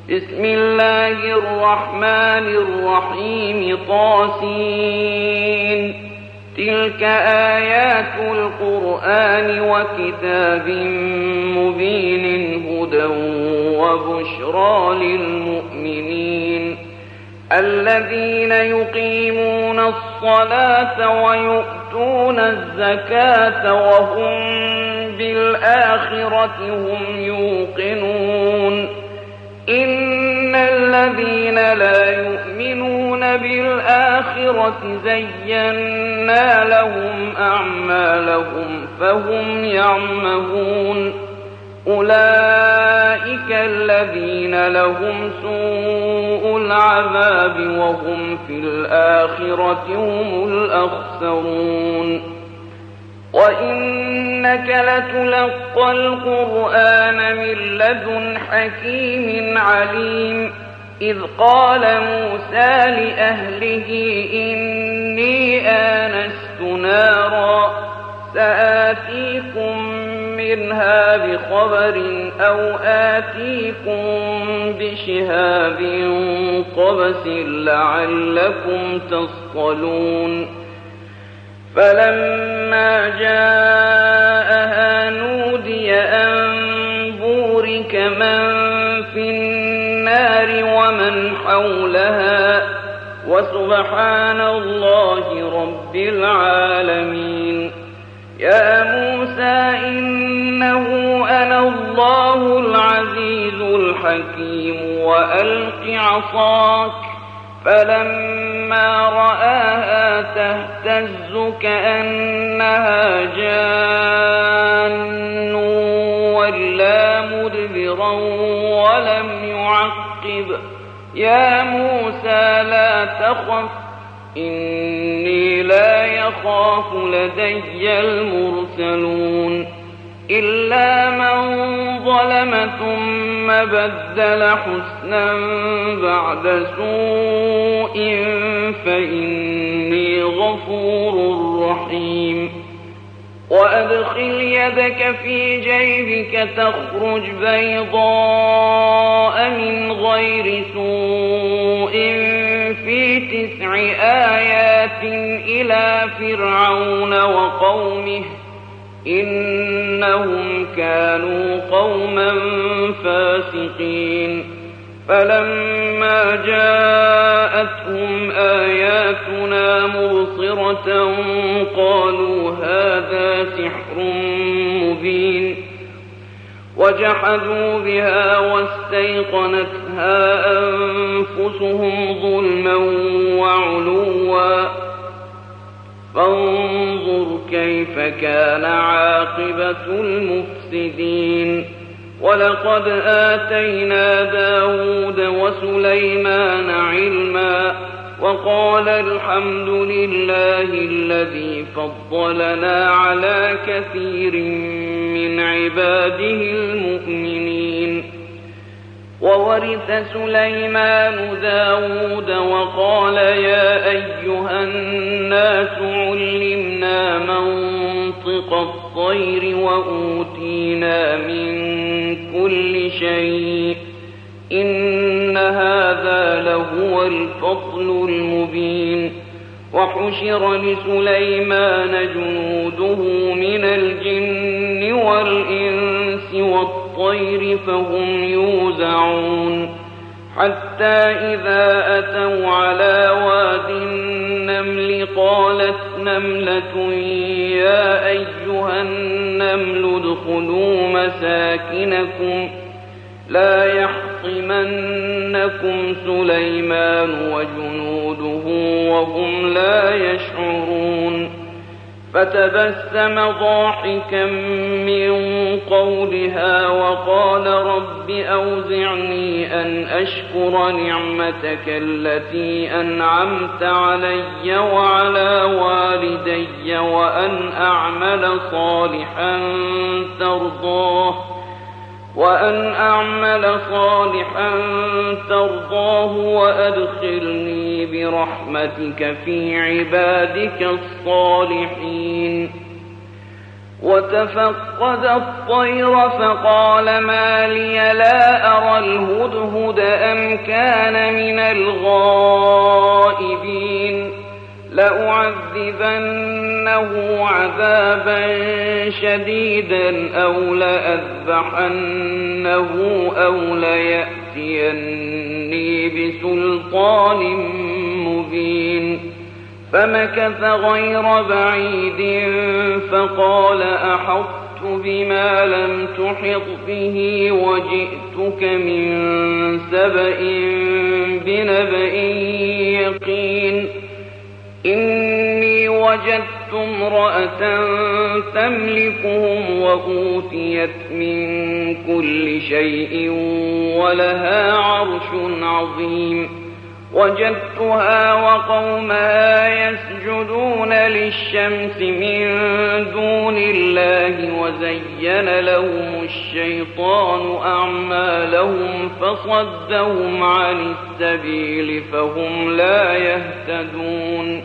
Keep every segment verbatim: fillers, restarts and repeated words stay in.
بسم الله الرحمن الرحيم طاسين تلك آيات القرآن وكتاب مبين هدى وبشرى للمؤمنين الذين يقيمون الصلاة ويؤتون الزكاة وهم بالآخرة هم يوقنون إن الذين لا يؤمنون بالآخرة زينا لهم أعمالهم فهم يعمهون أولئك الذين لهم سوء العذاب وهم في الآخرة هم الأخسرون وإنك لتلقى القرآن من لدن حكيم عليم إذ قال موسى لأهله إني آنست نارا سآتيكم منها بخبر أو آتيكم بشهاب قبس لعلكم تصطلون فلما جاءها نودي أن بورك من في النار ومن حولها وسبحان الله رب العالمين يا موسى إنه أنا الله العزيز الحكيم وألق عصاك فلما رآها تهتز كأنها جان ولا مدبرا ولم يعقب يا موسى لا تخف إني لا يخاف لدي المرسلون إلا من ظلم ثم بدل حسنا بعد سوء فإني غفور رحيم وأدخل يدك في جيبك تخرج بيضاء من غير سوء في تسع آيات إلى فرعون وقومه إنهم كانوا قوما فاسقين فلما جاءتهم آياتنا مبصرة قالوا هذا سحر مبين وجحدوا بها واستيقنتها أنفسهم ظلما وعلوا فانظر كيف كان عاقبة المفسدين ولقد آتينا داود وسليمان علما وقال الحمد لله الذي فضلنا على كثير من عباده المؤمنين وورث سليمان داود وقال يا أيها الناس علمنا منطق الطير وأوتينا من كل شيء إن هذا لهو الفضل المبين وحشر لسليمان جنوده من الجن والإنس والطير فهم يوزعون حتى إذا أتوا على واد النمل قالت نملة يا أيها النمل ادخلوا مساكنكم لا يحطمنكم سليمان وجنوده وهم لا يشعرون فتبسم ضاحكا من قولها وقال رب أوزعني أن أشكر نعمتك التي أنعمت علي وعلى والدي وأن أعمل صالحا ترضاه وأن أعمل صالحا ترضاه وأدخلني برحمتك في عبادك الصالحين وتفقد الطير فقال ما لي لا أرى الهدهد أم كان من الغائبين لأعذبنه عذابا شديدا أو لأذبحنه أو ليأتيني بسلطان مبين فمكث غير بعيد فقال أحطت بما لم تحط به وجئتك من سبأ بنبأ يقين إني وجدت امرأة تملكهم وأوتيت من كل شيء ولها عرش عظيم وجدتها وقومها يسجدون للشمس من دون الله وزين لهم الشيطان أعمالهم فصدهم عن السبيل فهم لا يهتدون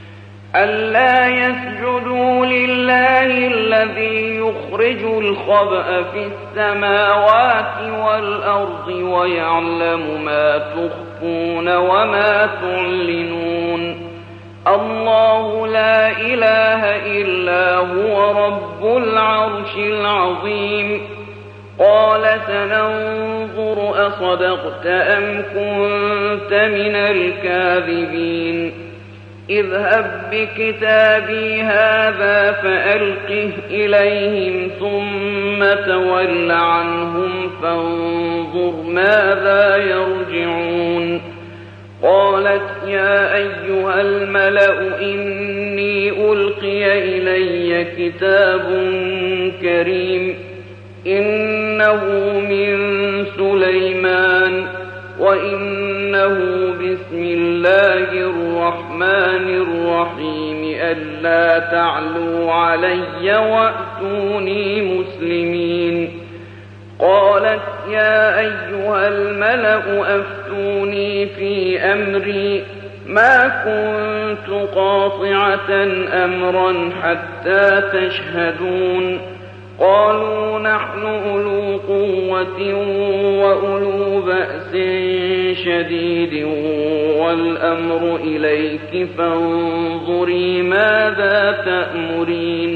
ألا يسجدوا لله الذي يخرج الخبأ في السماوات والأرض ويعلم ما تخفون وما تعلنون الله لا إله إلا هو رب العرش العظيم قال سننظر أصدقت أم كنت من الكاذبين اذهب بكتابي هذا فألقه إليهم ثم تول عنهم فانظر ماذا يرجعون قالت يا أيها الملأ إني ألقي إلي كتاب كريم إنه من سليمان وإنه بسم الله الرحمن الرحيم ألا تعلوا علي وأتوني مسلمين قالت يا أيها الملأ أفتوني في أمري ما كنت قاطعة أمرا حتى تشهدون قالوا نحن أولو قوة وأولو بأس شديد والأمر إليك فانظري ماذا تأمرين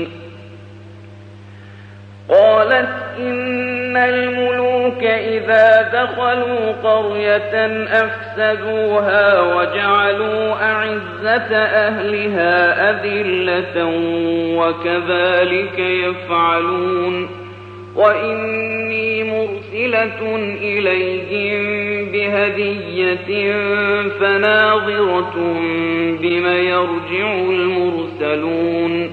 قالت إن الملوك إذا دخلوا قرية أفسدوها وجعلوا أعزة أهلها أذلة وكذلك يفعلون وإني مرسلة إليهم بهدية فناظرة بم يرجع المرسلون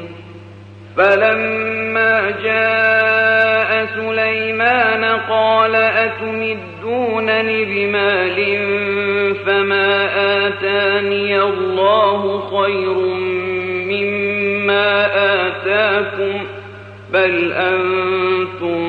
فلما جاء سليمان قال أتمدونني بمال فما آتاني الله خير مما آتاكم بل أنتم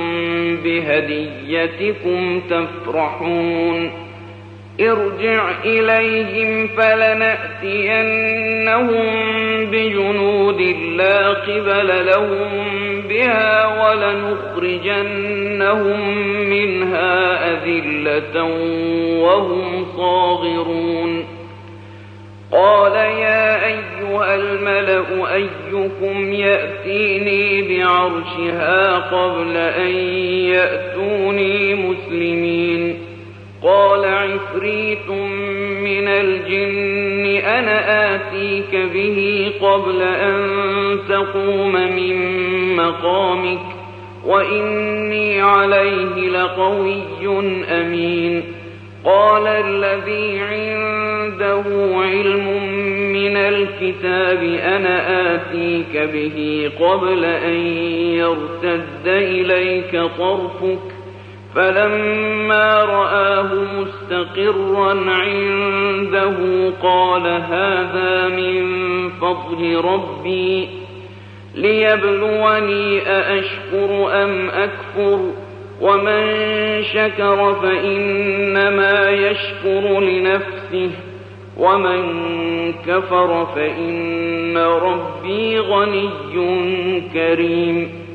بهديتكم تفرحون ارجع إليهم فلنأتينهم بجنود لا قبل لهم بها ولنخرجنهم منها أذلة وهم صاغرون قال يا أيها الملأ أيكم يأتيني بعرشها قبل أن يأتوني مسلمين قال عفريت من الجن أنا آتيك به قبل أن تقوم من مقامك وإني عليه لقوي أمين قال الذي عنده علم من الكتاب أنا آتيك به قبل أن يرتد إليك طرفك فلما رآه مستقرا عنده قال هذا من فضل ربي ليبلوني أأشكر أم أكفر ومن شكر فإنما يشكر لنفسه ومن كفر فإن ربي غني كريم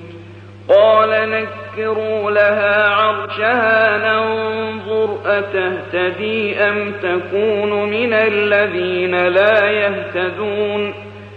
قال نكروا لها عرشها ننظر أتهتدي أم تكون من الذين لا يهتدون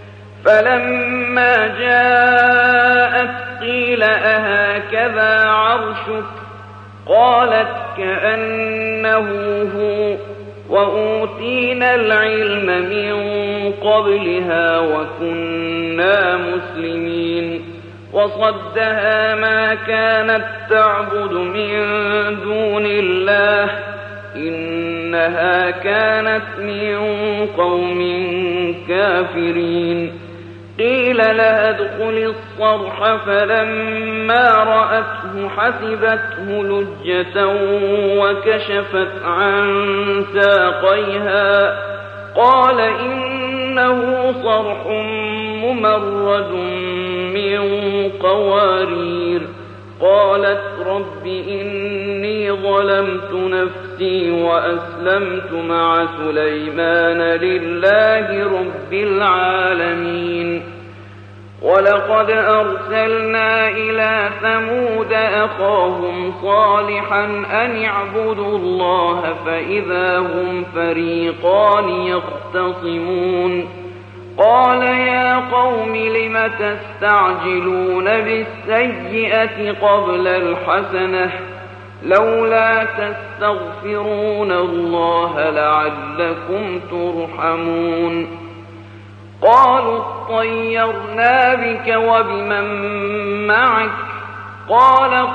فلما جاءت قيل أهكذا عرشك قالت كأنه هو وأوتينا العلم من قبلها وكنا مسلمين وصدها ما كانت تعبد من دون الله إنها كانت من قوم كافرين قيل لها ادخل الصرح فلما رأته حسبته لجة وكشفت عن ساقيها قال إنه صرح ممرد من قوارير قالت رب إني ظلمت نفسي وأسلمت مع سليمان لله رب العالمين ولقد أرسلنا إلى ثمود أخاهم صالحا أن اعبدوا الله فإذا هم فريقان يختصمون قال يا قوم لم تستعجلون بالسيئة قبل الحسنة لولا تستغفرون الله لعلكم ترحمون قالوا اطيرنا بك وبمن معك قال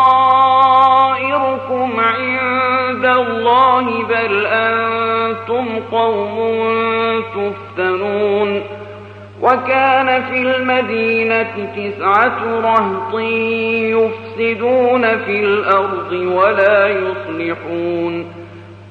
طائركم عند الله بل أنتم قوم تفتنون وكان في المدينة تسعة رهط يفسدون في الأرض ولا يصلحون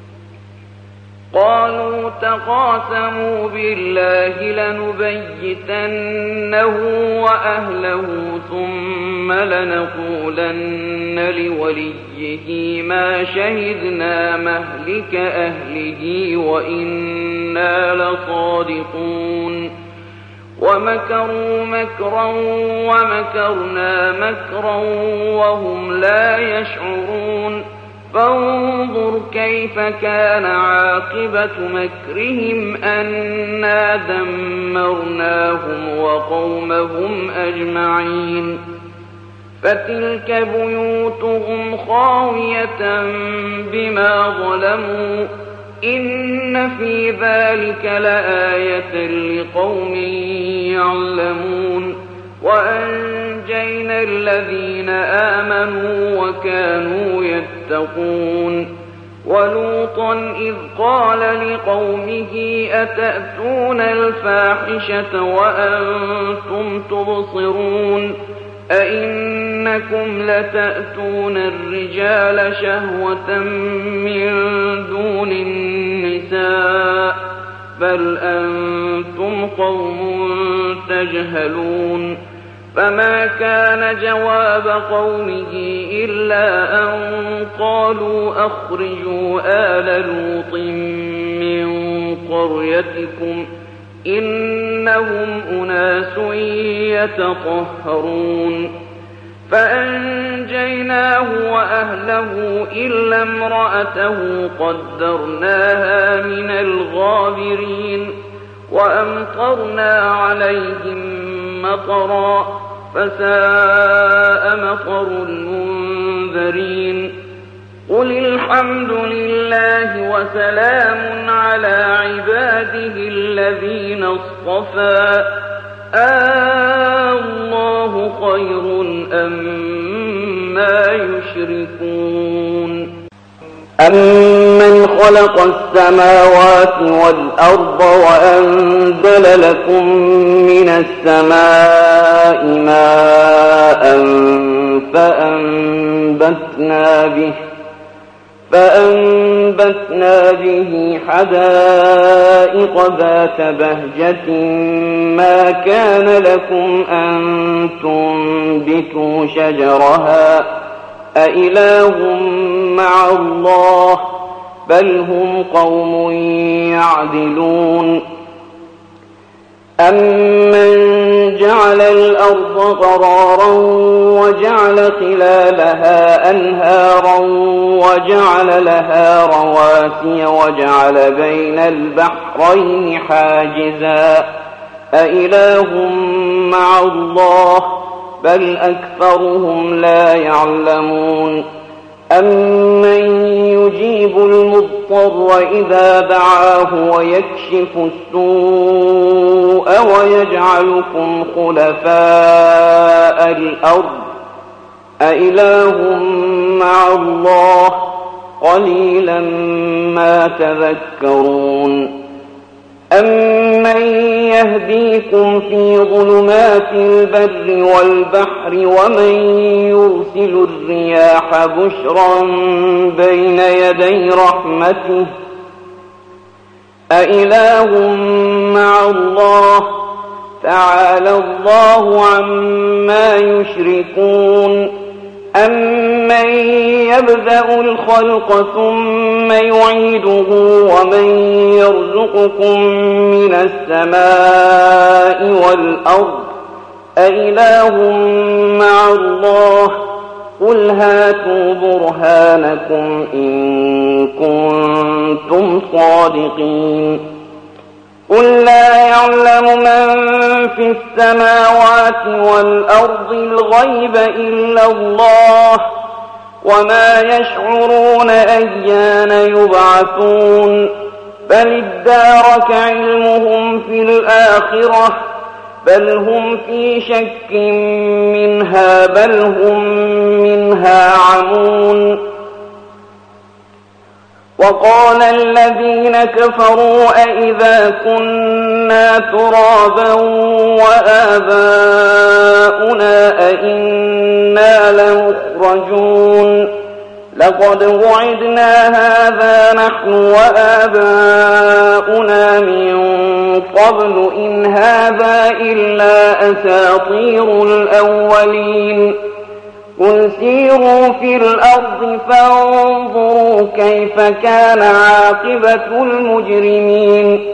قالوا تقاسموا بالله لنبيتنه وأهله ثم لنقولن لوليه ما شهدنا مهلك أهله وإنا لصادقون ومكروا مكرا ومكرنا مكرا وهم لا يشعرون فانظر كيف كان عاقبة مكرهم أنا دمرناهم وقومهم أجمعين فتلك بيوتهم خاوية بما ظلموا إن في ذلك لآية لقوم يعلمون وأنجينا الذين آمنوا وكانوا يتقون ولوطا إذ قال لقومه أتأتون الفاحشة وأنتم تبصرون أئنكم لتأتون الرجال شهوة من دون النساء بل أنتم قوم تجهلون فما كان جواب قومه إلا أن قالوا أخرجوا آل لوط من قريتكم إنهم أناس يتطهرون فأنجيناه وأهله إلا امرأته قدرناها من الغابرين وأمطرنا عليهم مطرا فساء مطر المنذرين قل الحمد لله وسلام على عباده الذين اصطفى الله خير أما يشركون أمن خلق السماوات والأرض وأنزل لكم من السماء ماء فأنبتنا به فأنبتنا به حدائق ذات بهجة ما كان لكم أن تنبتوا شجرها أإله مع الله بل هم قوم يعدلون أَمَّنْ جَعَلَ الْأَرْضَ قَرَارًا وَجَعَلَ خِلَالَهَا أَنْهَارًا وَجَعَلَ لَهَا رَوَاسِيَ وَجَعَلَ بَيْنَ الْبَحْرَيْنِ حَاجِزًا أَإِلَٰهٌ مَّعَ اللَّهِ بَلْ أَكْثَرُهُمْ لَا يَعْلَمُونَ أَمَّن يُجِيبُ الْمُضْطَرَّ إِذَا دَعَاهُ وَيَكْشِفُ السُّوءَ وَيَجْعَلُكُمْ خُلَفَاءَ الْأَرْضِ أَإِلَٰهٌ مَّعَ اللَّهِ قَلِيلًا مَّا تَذَكَّرُونَ أَمَّن يَهْدِيكُمْ فِي ظُلُمَاتِ الْبَرِّ وَالْبَحْرِ وَمَن يُرْسِلُ الرِّيَاحَ بُشْرًا بَيْنَ يَدَيْ رَحْمَتِهِ أَإِلَٰهٌ مَّعَ اللَّهِ تَعَالَى اللَّهُ عَمَّا يُشْرِكُونَ أَمَّن يَبْدَأُ الْخَلْقَ ثُمَّ يُعِيدُهُ وَمَن يَرْزُقُكُم مِّنَ السَّمَاءِ وَالْأَرْضِ أَإِلَٰهٌ مَّعَ اللَّهِ قُلْ هَاتُوا بُرْهَانَكُمْ إِن كُنتُمْ صَادِقِينَ قُل لا يَعْلَمُ مَن فِي السَّمَاوَاتِ وَالْأَرْضِ الْغَيْبَ إِلَّا اللَّهُ وَمَا يَشْعُرُونَ أَيَّانَ يُبْعَثُونَ بَلِ ادَّارَكَ عِلْمُهُمْ فِي الْآخِرَةِ بَلْ هُمْ فِي شَكٍّ مِّنْهَا بَلْ هُم مِّنْهَا عَمُونَ وَقَالَ الَّذِينَ كَفَرُوا أَإِذَا كُنَّا تُرَابًا وَآبَاؤُنَا أَإِنَّا لَمُخْرَجُونَ لَقَدْ وُعِدْنَا هَٰذَا نَحْنُ وَآبَاؤُنَا مِن قَبْلُ إِنْ هَٰذَا إِلَّا أَسَاطِيرُ الْأَوَّلِينَ قُلْ سِيرُوا فِي الْأَرْضِ فَانظُرُوا كَيْفَ كَانَ عَاقِبَةُ الْمُجْرِمِينَ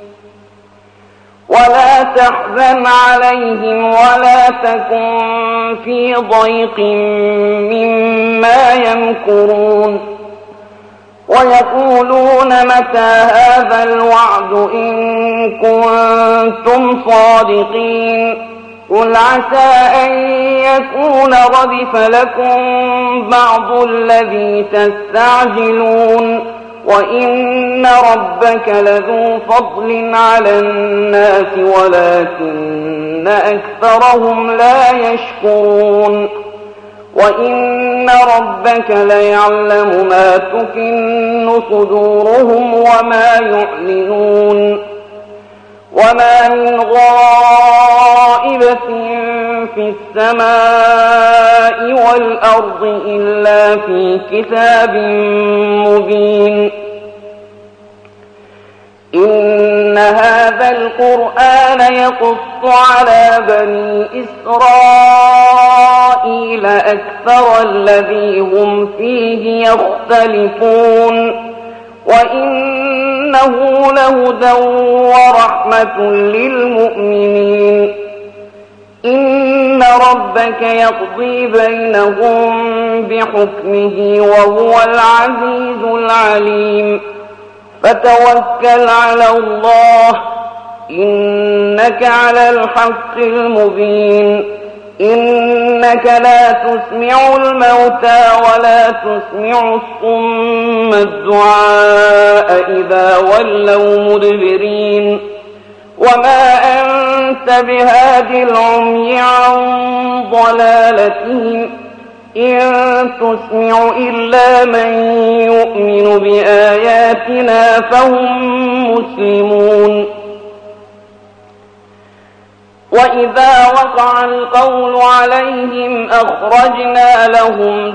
وَلَا تَحْزَنْ عَلَيْهِمْ وَلَا تَكُن فِي ضَيْقٍ مِّمَّا يَمْكُرُونَ وَيَقُولُونَ مَتَىٰ هَٰذَا الْوَعْدُ إِن كُنتُمْ صَادِقِينَ قُلْ عَسَىٰ أَن يَكُونَ رَدِفَ لَكُم بَعْضُ الَّذِي تَسْتَعْجِلُونَ وَإِنَّ رَبَّكَ لَذُو فَضْلٍ عَلَى النَّاسِ وَلَٰكِنَّ أَكْثَرَهُمْ لَا يَشْكُرُونَ وَإِنَّ رَبَّكَ لَيَعْلَمُ مَا تُكِنُّ صُدُورُهُمْ وَمَا يُعْلِنُونَ وَمَا مِنْ غَائِبَةٍ فِي السَّمَاءِ وَالْأَرْضِ إِلَّا فِي كِتَابٍ مُّبِينٍ إِنَّ هَٰذَا الْقُرْآنَ يَقُصُّ عَلَىٰ بَنِي إِسْرَائِيلَ أَكْثَرَ الَّذِي هُمْ فِيهِ يَخْتَلِفُونَ وَإِنَّهُ لَهُدًى وَرَحْمَةٌ لِّلْمُؤْمِنِينَ إِنَّ رَبَّكَ يَقْضِي بَيْنَهُم بِحُكْمِهِ وَهُوَ الْعَزِيزُ الْعَلِيمُ فَتَوَكَّلْ عَلَى اللَّهِ إِنَّكَ عَلَى الْحَقِّ الْمُبِينِ إِنَّكَ لَا تُسْمِعُ الْمَوْتَىٰ وَلَا تُسْمِعُ الصُّمَّ الدُّعَاءَ إِذَا وَلَّوْا مُدْبِرِينَ وَمَا أَنتَ بِهَادِ الْعُمْيِ عَن ضَلَالَتِهِمْ إِن تُسْمِعُ إِلَّا مَن يُؤْمِنُ بِآيَاتِنَا فَهُم مُّسْلِمُونَ وَإِذَا وَقَعَ الْقَوْلُ عَلَيْهِمْ أَخْرَجْنَا لَهُمْ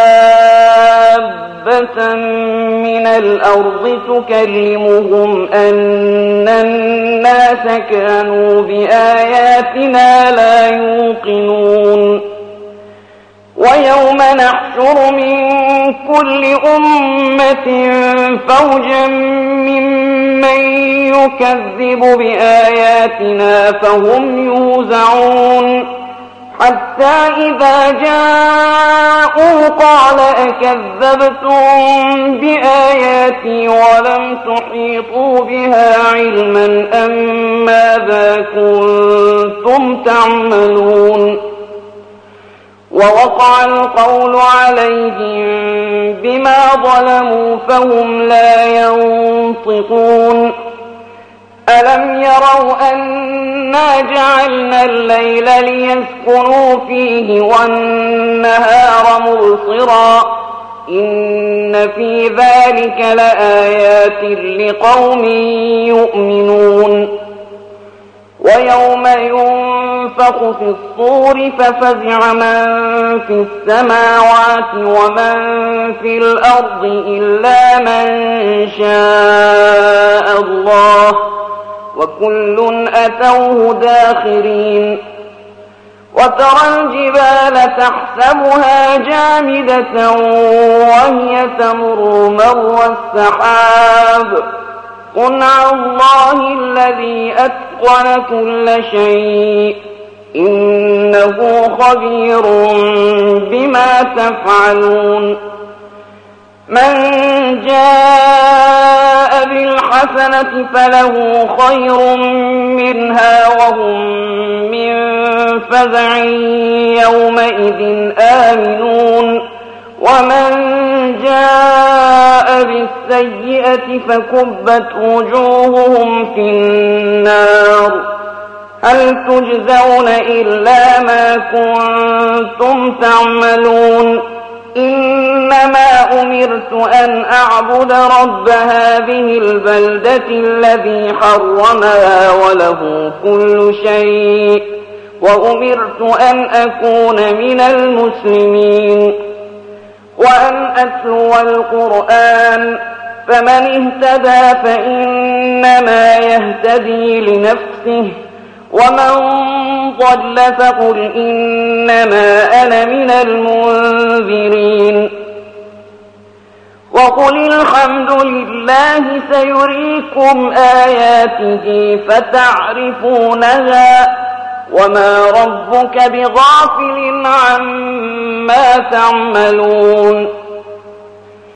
دَابَّةً مِّنَ الْأَرْضِ تُكَلِّمُهُمْ أَنَّ النَّاسَ كَانُوا بِآيَاتِنَا لَا يُوقِنُونَ وَيَوْمَ نَحْشُرُ مِن كُلِّ أُمَّةٍ فَوْجًا مِّمَّن يكذب بآياتنا فهم يوزعون حتى إذا جاءوا قال أكذبتم بآياتي ولم تحيطوا بها علما أم ماذا كنتم تعملون ووقع القول عليهم بما ظلموا فهم لا ينطقون ألم يروا أنا جعلنا الليل ليسكنوا فيه والنهار مبصرا إن في ذلك لآيات لقوم يؤمنون ويوم ينفخ في الصور ففزع من في السماوات ومن في الأرض إلا من شاء الله وكل أتوه داخرين وترى الجبال تحسبها جامدة وهي تمر مر السحاب صنع الله الذي أتقن كل شيء إنه خبير بما تفعلون من جاء بالحسنة فله خير منها وهم من فزع يومئذ آمنون ومن جاء بالسيئة فكبت وجوههم في النار هل تجزون إلا ما كنتم تعملون إنما أمرت أن أعبد رب هذه البلدة الذي حرمها وله كل شيء وأمرت أن أكون من المسلمين وأن أتلو القرآن فمن اهتدى فإنما يهتدي لنفسه ومن ضل فقل إنما أنا من المنذرين وقل الحمد لله سيريكم آياته فتعرفونها وما ربك بغافل عما تعملون